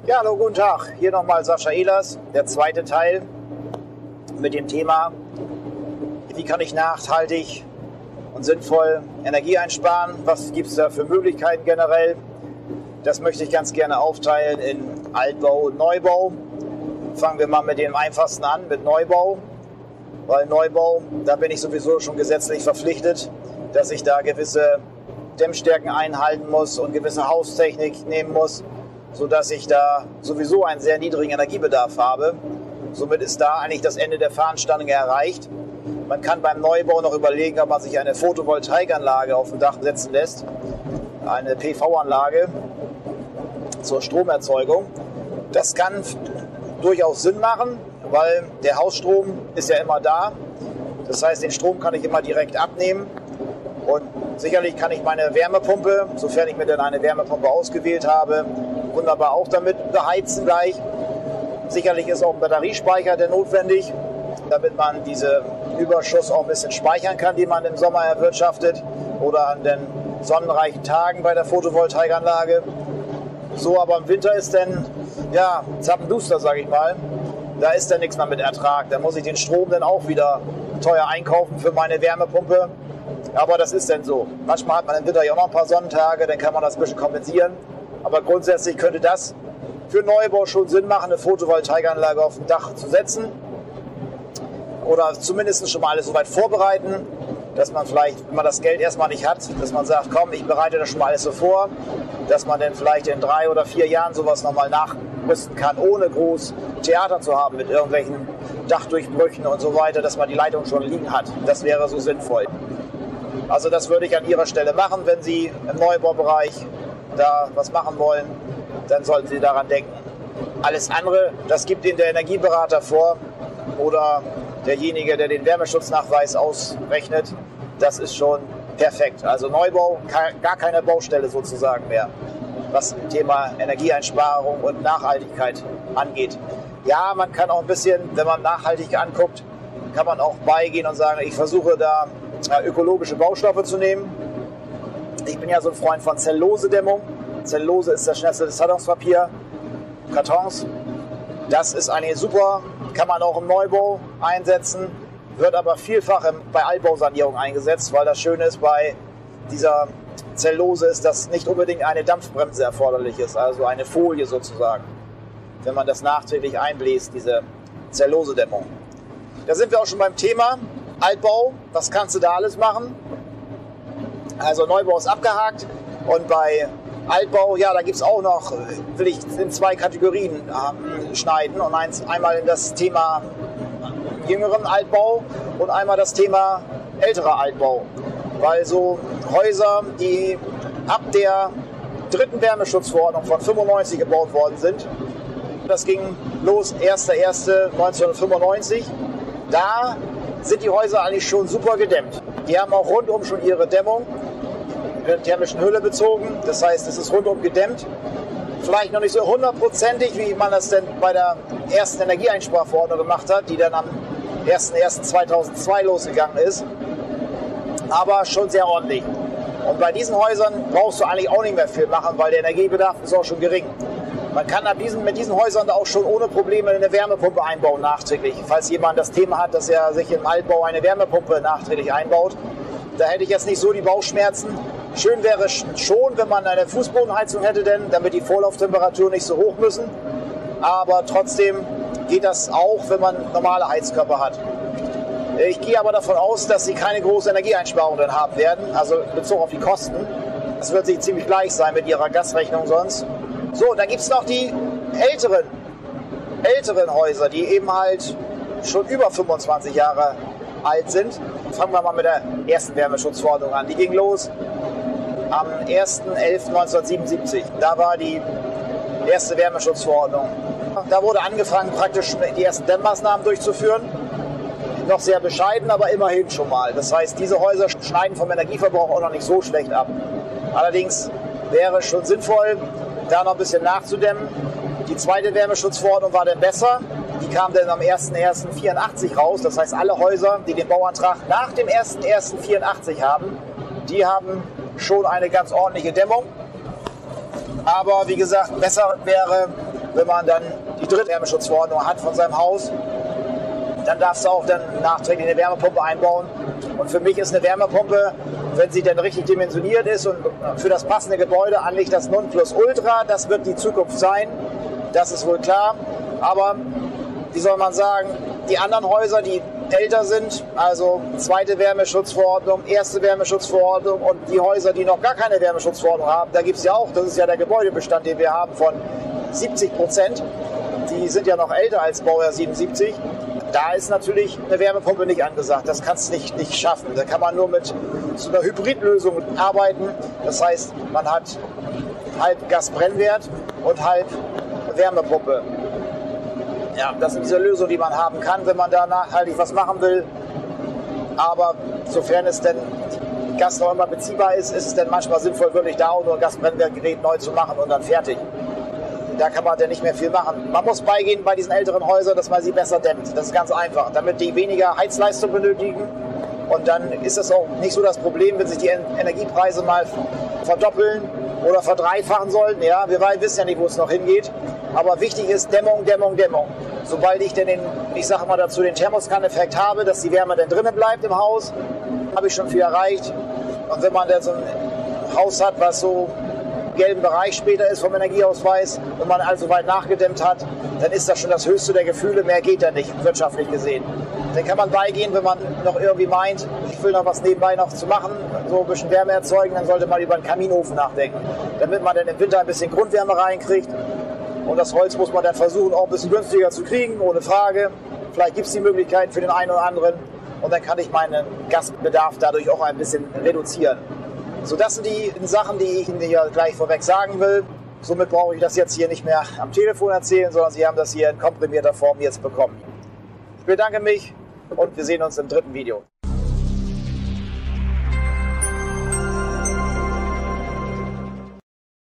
Ja, hallo, guten Tag. Hier nochmal Sascha Ehlers, der zweite Teil mit dem Thema, wie kann ich nachhaltig und sinnvoll Energie einsparen? Was gibt es da für Möglichkeiten generell? Das möchte ich ganz gerne aufteilen in Altbau und Neubau. Fangen wir mal mit dem einfachsten an, mit Neubau. Weil Neubau, da bin ich sowieso schon gesetzlich verpflichtet, dass ich da gewisse Dämmstärken einhalten muss und gewisse Haustechnik nehmen muss, sodass ich da sowieso einen sehr niedrigen Energiebedarf habe. Somit ist da eigentlich das Ende der Fahnenstange erreicht. Man kann beim Neubau noch überlegen, ob man sich eine Photovoltaikanlage auf dem Dach setzen lässt, eine PV-Anlage zur Stromerzeugung. Das kann durchaus Sinn machen, weil der Hausstrom ist ja immer da. Das heißt, den Strom kann ich immer direkt abnehmen. Und sicherlich kann ich meine Wärmepumpe, sofern ich mir denn eine Wärmepumpe ausgewählt habe, wunderbar auch damit beheizen gleich. Sicherlich ist auch ein Batteriespeicher der notwendig, damit man diese Überschuss auch ein bisschen speichern kann, die man im Sommer erwirtschaftet oder an den sonnenreichen Tagen bei der Photovoltaikanlage. So, aber im Winter ist dann, ja, zappenduster, sage ich mal. Da ist dann nichts mehr mit Ertrag. Da muss ich den Strom dann auch wieder teuer einkaufen für meine Wärmepumpe. Aber das ist dann so. Manchmal hat man im Winter ja auch noch ein paar Sonnentage, dann kann man das ein bisschen kompensieren. Aber grundsätzlich könnte das für Neubau schon Sinn machen, eine Photovoltaikanlage auf dem Dach zu setzen. Oder zumindest schon mal alles so weit vorbereiten, dass man vielleicht, wenn man das Geld erstmal nicht hat, dass man sagt, komm, ich bereite das schon mal alles so vor, dass man dann vielleicht in 3 oder 4 Jahren sowas nochmal nachrüsten kann, ohne groß Theater zu haben mit irgendwelchen Dachdurchbrüchen und so weiter, dass man die Leitung schon liegen hat. Das wäre so sinnvoll. Also das würde ich an Ihrer Stelle machen, wenn Sie im Neubaubereich da was machen wollen, dann sollten Sie daran denken. Alles andere, das gibt Ihnen der Energieberater vor oder derjenige, der den Wärmeschutznachweis ausrechnet, das ist schon perfekt. Also Neubau, gar keine Baustelle sozusagen mehr, was das Thema Energieeinsparung und Nachhaltigkeit angeht. Ja, man kann auch ein bisschen, wenn man nachhaltig anguckt, kann man auch beigehen und sagen, ich versuche da ökologische Baustoffe zu nehmen. Ich bin ja so ein Freund von Zellulosedämmung. Zellulose ist das schnellste Zeitungspapier. Kartons. Das ist eine super, kann man auch im Neubau einsetzen, wird aber vielfach bei Altbausanierung eingesetzt, weil das Schöne ist bei dieser Zellulose ist, dass nicht unbedingt eine Dampfbremse erforderlich ist, also eine Folie sozusagen, wenn man das nachträglich einbläst, diese Zellulosedämmung. Da sind wir auch schon beim Thema Altbau. Was kannst du da alles machen? Also Neubau ist abgehakt und bei Altbau, ja, da gibt es auch noch, will ich in 2 Kategorien schneiden und einmal in das Thema jüngeren Altbau und einmal das Thema älterer Altbau. Weil so Häuser, die ab der 3. Wärmeschutzverordnung von 95 gebaut worden sind, das ging los 1.1.1995, da sind die Häuser eigentlich schon super gedämmt. Die haben auch rundum schon ihre Dämmung in der thermischen Hülle bezogen. Das heißt, es ist rundum gedämmt. Vielleicht noch nicht so 100%ig, wie man das denn bei der ersten Energieeinsparverordnung gemacht hat, die dann am 1.1.2002 losgegangen ist. Aber schon sehr ordentlich. Und bei diesen Häusern brauchst du eigentlich auch nicht mehr viel machen, weil der Energiebedarf ist auch schon gering. Man kann mit diesen Häusern auch schon ohne Probleme eine Wärmepumpe einbauen nachträglich. Falls jemand das Thema hat, dass er sich im Altbau eine Wärmepumpe nachträglich einbaut, da hätte ich jetzt nicht so die Bauchschmerzen. Schön wäre schon, wenn man eine Fußbodenheizung hätte, damit die Vorlauftemperaturen nicht so hoch müssen. Aber trotzdem geht das auch, wenn man normale Heizkörper hat. Ich gehe aber davon aus, dass Sie keine große Energieeinsparung dann haben werden, also bezogen auf die Kosten. Das wird sich ziemlich gleich sein mit Ihrer Gasrechnung sonst. So, dann gibt es noch die älteren Häuser, die eben halt schon über 25 Jahre alt sind. Fangen wir mal mit der ersten Wärmeschutzverordnung an. Die ging los am 1.11.1977. Da war die erste Wärmeschutzverordnung. Da wurde angefangen, praktisch die ersten Dämmmaßnahmen durchzuführen. Noch sehr bescheiden, aber immerhin schon mal. Das heißt, diese Häuser schneiden vom Energieverbrauch auch noch nicht so schlecht ab. Allerdings wäre es schon sinnvoll, da noch ein bisschen nachzudämmen. Die zweite Wärmeschutzverordnung war dann besser. Die kam dann am 1.1.84 raus. Das heißt, alle Häuser, die den Bauantrag nach dem 1.1.84 haben, die haben schon eine ganz ordentliche Dämmung. Aber wie gesagt, besser wäre wenn man dann die dritte Wärmeschutzverordnung hat von seinem Haus, dann darfst du auch dann nachträglich eine Wärmepumpe einbauen. Und für mich ist eine Wärmepumpe, wenn sie dann richtig dimensioniert ist und für das passende Gebäude anlegt, das Nonplusultra. Das wird die Zukunft sein, das ist wohl klar. Aber wie soll man sagen, die anderen Häuser, die älter sind, also zweite Wärmeschutzverordnung, erste Wärmeschutzverordnung und die Häuser, die noch gar keine Wärmeschutzverordnung haben, da gibt es ja auch, das ist ja der Gebäudebestand, den wir haben von 70%. Die sind ja noch älter als Baujahr 77. Da ist natürlich eine Wärmepumpe nicht angesagt. Das kannst du nicht schaffen. Da kann man nur mit so einer Hybridlösung arbeiten. Das heißt, man hat halb Gasbrennwert und halb Wärmepumpe. Ja, das sind diese Lösungen, die man haben kann, wenn man da nachhaltig was machen will. Aber sofern es denn Gas noch immer beziehbar ist, ist es dann manchmal sinnvoll, wirklich da auch nur ein Gasbrennwertgerät neu zu machen und dann fertig. Da kann man dann nicht mehr viel machen. Man muss beigehen bei diesen älteren Häusern, dass man sie besser dämmt. Das ist ganz einfach, damit die weniger Heizleistung benötigen. Und dann ist das auch nicht so das Problem, wenn sich die Energiepreise mal verdoppeln oder verdreifachen sollten. Ja, wir wissen ja nicht, wo es noch hingeht. Aber wichtig ist Dämmung, Dämmung, Dämmung. Sobald ich denn ich sage mal dazu, den Thermoskan-Effekt habe, dass die Wärme dann drinnen bleibt im Haus, habe ich schon viel erreicht. Und wenn man dann so ein Haus hat, was so gelben Bereich später ist vom Energieausweis und man also weit nachgedämmt hat, dann ist das schon das höchste der Gefühle, mehr geht da nicht, wirtschaftlich gesehen. Dann kann man beigehen, wenn man noch irgendwie meint, ich will noch was nebenbei noch zu machen, so ein bisschen Wärme erzeugen, dann sollte man über einen Kaminofen nachdenken, damit man dann im Winter ein bisschen Grundwärme reinkriegt. Und das Holz muss man dann versuchen, auch ein bisschen günstiger zu kriegen, ohne Frage. Vielleicht gibt es die Möglichkeiten für den einen oder anderen und dann kann ich meinen Gasbedarf dadurch auch ein bisschen reduzieren. So, das sind die Sachen, die ich Ihnen hier gleich vorweg sagen will. Somit brauche ich das jetzt hier nicht mehr am Telefon erzählen, sondern Sie haben das hier in komprimierter Form jetzt bekommen. Ich bedanke mich und wir sehen uns im dritten Video.